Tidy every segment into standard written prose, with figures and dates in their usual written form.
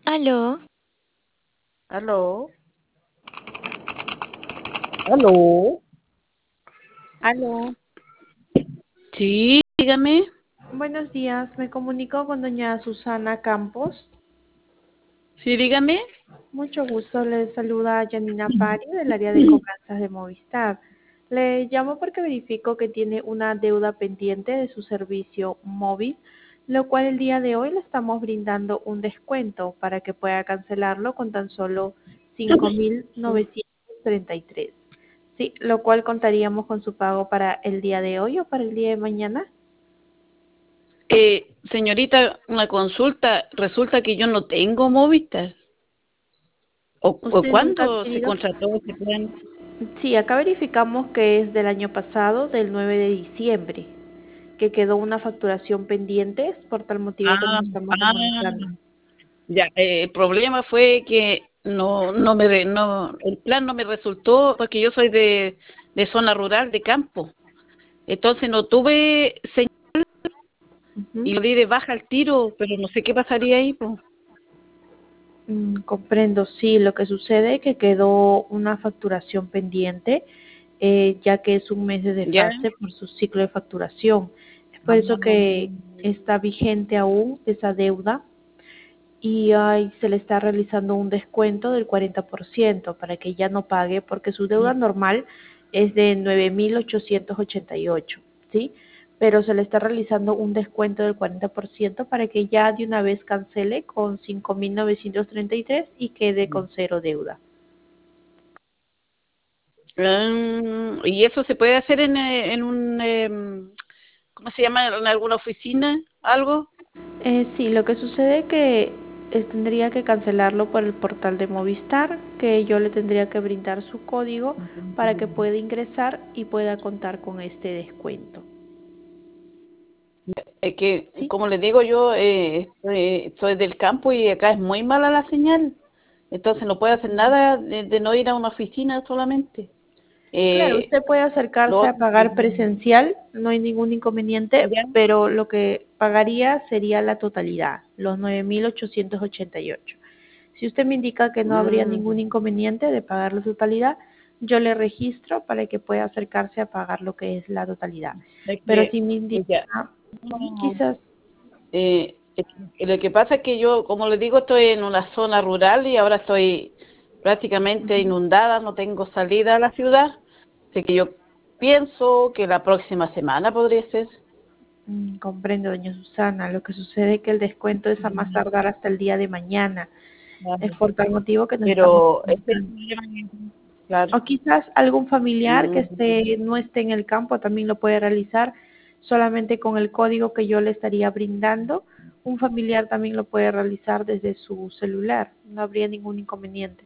Aló, Aló, aló. aló. Sí, dígame. Buenos días, me comunico con doña Susana Campos. Sí, dígame. Mucho gusto, le saluda Janina Pari del área de cobranzas de Movistar. Le llamo porque verifico que tiene una deuda pendiente de su servicio móvil, lo cual el día de hoy le estamos brindando un descuento para que pueda cancelarlo con tan solo 5.933. Sí, lo cual contaríamos con su pago para el día de hoy o para el día de mañana. Señorita, una consulta. Resulta que yo no tengo Movistar. ¿O ¿Usted nunca ha cuándo se adquirido? contrató ese plan? Sí, acá verificamos que es del año pasado, del 9 de diciembre, que quedó una facturación pendiente, es por tal motivo que Ah, nos estamos comunicando. ah, ya. El problema fue que el plan no me resultó porque yo soy de zona rural, de campo. Entonces no tuve señal Ujú. y lo di de baja al tiro, pero no sé qué pasaría ahí, po. Comprendo, sí, lo que sucede es que quedó una facturación pendiente, ya que es un mes de ¿Ya? desfase por su ciclo de facturación. Es por eso que Ah, está vigente aún esa deuda y ay, se le está realizando un descuento del 40% para que ya no pague, porque su deuda normal es de 9.888, ¿sí? Pero se le está realizando un descuento del 40% para que ya de una vez cancele con 5.933 y quede con cero deuda. ¿y eso se puede hacer en un, ¿cómo se llama? ¿En alguna oficina? ¿Algo? Sí, lo que sucede es que tendría que cancelarlo por el portal de Movistar, que yo le tendría que brindar su código para que pueda ingresar y pueda contar con este descuento. Es que, ¿Sí? como les digo yo, soy del campo y acá es muy mala la señal. Entonces no puedo hacer nada de no ir a una oficina solamente. Claro, Eh, usted puede lo acercarse a otro que- pagar presencial, no hay ningún inconveniente, ¿Ya? pero lo que pagaría sería la totalidad, los 9.888. Si usted me indica que no habría ningún Mm, inconveniente de pagar la totalidad, yo le registro para que pueda acercarse a pagar lo que es la totalidad. es Pero que, si me indica, ya, no, quizás, lo que pasa es que yo, como les digo, estoy en una zona rural y ahora estoy prácticamente inundada, no tengo salida a la ciudad. Así que yo pienso que la próxima semana podría ser. comprendo, doña Susana, lo que sucede es que el descuento es a más tardar hasta el día de mañana. Es Claro. por tal motivo que nos estamos Pero este es el comunicando. problema. Claro. O quizás algún familiar que Mm, no esté en el campo también lo puede realizar solamente con el código que yo le estaría brindando. Un familiar también lo puede realizar desde su celular. No habría ningún inconveniente.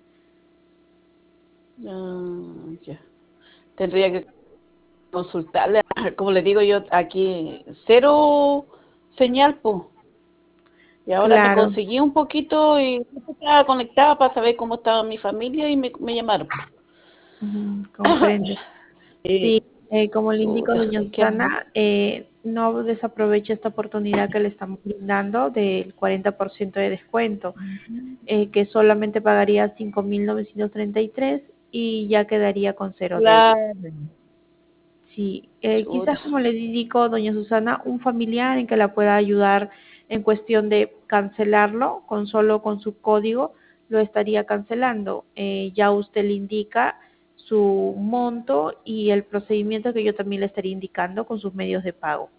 ya. Tendría que consultarle. Como le digo yo, aquí cero señal, pues. Y ahora me Claro, conseguí un poquito y estaba conectada para saber cómo estaba mi familia y me llamaron. comprendo. Eh, Sí, como le indico, chuta, doña ¿qué? Susana, no desaproveche esta oportunidad que le estamos brindando del 40% de descuento, que solamente pagaría 5.933 y ya quedaría con cero deuda. Claro. Sí, Chuta. quizás como le indico, doña Susana, un familiar en que la pueda ayudar en cuestión de cancelarlo, con solo con su código lo estaría cancelando. Ya usted le indica su monto y el procedimiento que yo también le estaría indicando con sus medios de pago.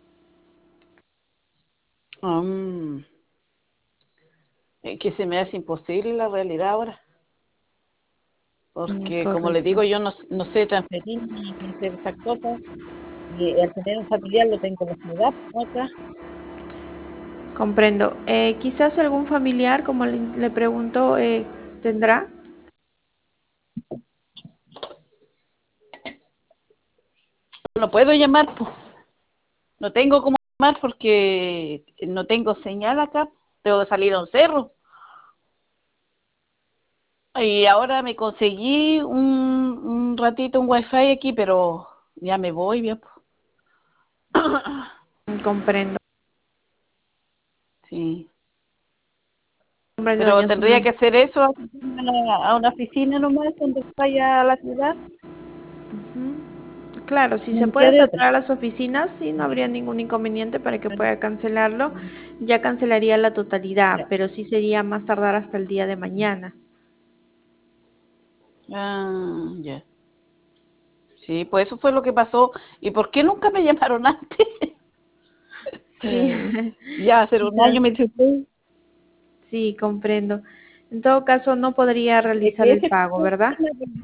Mm, es que se me hace imposible la realidad ahora. Porque, como le Correcto. digo, yo no sé transferir ni hacer esas cosas. Y al tener un familiar lo tengo en la ciudad, ¿no? Acá. Comprendo. Quizás algún familiar, como le pregunto, tendrá. No puedo llamar, pues. No tengo cómo llamar porque no tengo señal acá. Tengo que salir a un cerro. Y ahora me conseguí un ratito un wifi aquí, pero ya me voy, bien, pues. Comprendo. Sí. nombre de Pero doña tendría Susana. que hacer eso a una oficina nomás cuando vaya a la ciudad. Ujú. Claro, si No se me puede queda de otra. acercar a las oficinas, sí, no habría ningún inconveniente para que pueda cancelarlo. Ya cancelaría la totalidad, Ya. pero sí sería más tardar hasta el día de mañana. Ah, ya. Sí, pues eso fue lo que pasó. ¿Y por qué nunca me llamaron antes? Sí, Ya hace un quizás, año me chocé. sí, comprendo. En todo caso, no podría Es realizar que el ese pago, fue el ¿verdad? problema.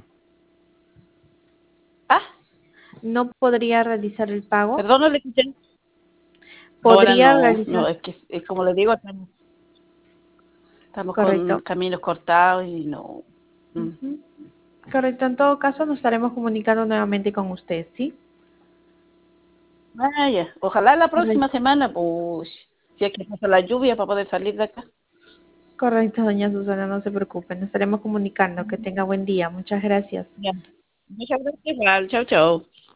Ah, No podría realizar el pago. perdón, no le escuché. Ahora Podría no, no, realizar, es que es como le digo, estamos con correcto. caminos cortados y no. Mm. Ujú. Correcto, en todo caso nos estaremos comunicando nuevamente con usted, ¿sí? Vaya, ojalá la próxima Correcto, semana, pues, si es que pasa la lluvia para poder salir de acá. correcto, doña Susana, no se preocupe, nos estaremos comunicando. Que tenga buen día, muchas gracias. Ya. Muchas gracias, igual. Chao, chao.